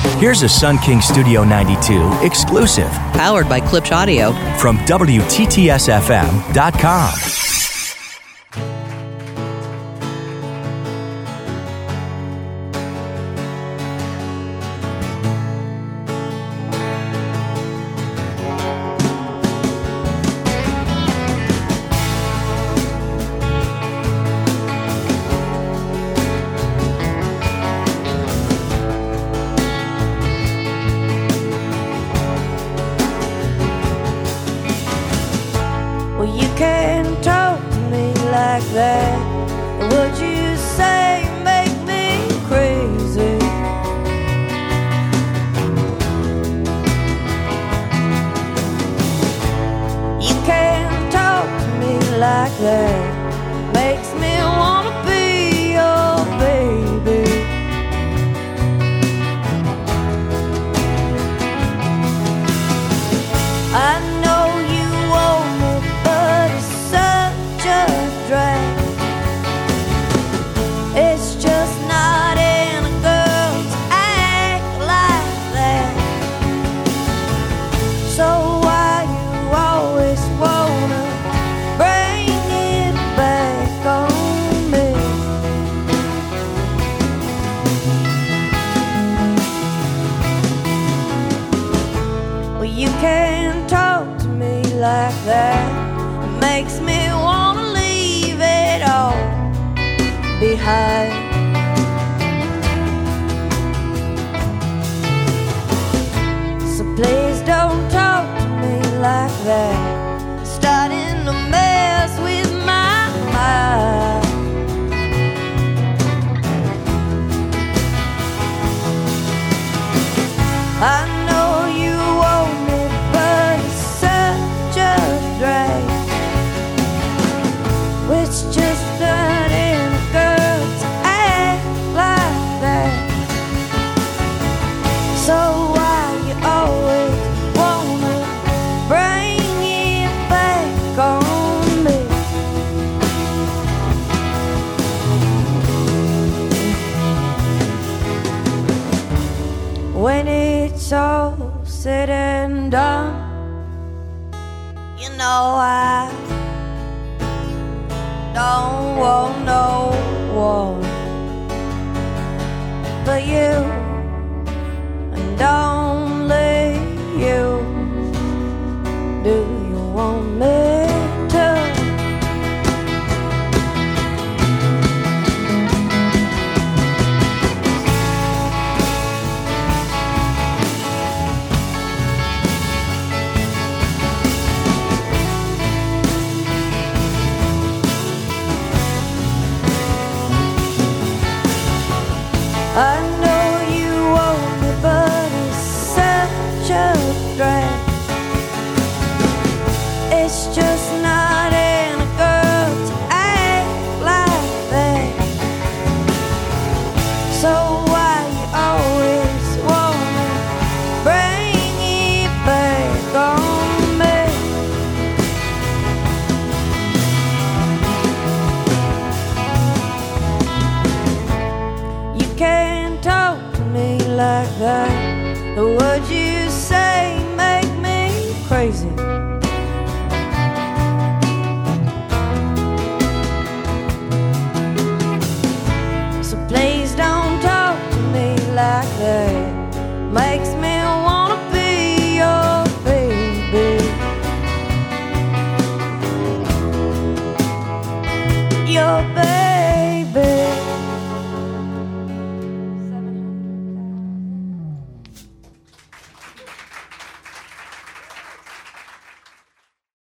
Here's a Sun King Studio 92 exclusive Powered by Klipsch Audio. from WTTSFM.com. Well, you can't talk to me like that. What you say make me crazy. You can't talk to me like that. Makes me wanna be your baby. I know you want me, but it's such a drag. It's just not in a girl to act like that. So why you always wanna bring it back on me? Well, you can't talk to me like that. It makes me wanna leave it all behind. So please don't talk to me like that. Starting to mess with my mind. I know you want me, but it's such a drag. It's just not in a girl to act like that. So why you always wanna bring it back on me? When it's all said and done, you know I don't want no one but you, and only you. Do you want me to? I know you want me, but it's such a drag. It's just not in a girl to act like that. So why you always wanna bring it back on me? You can't talk to me like that. The words you say make me crazy. So please don't talk to me like that. Makes me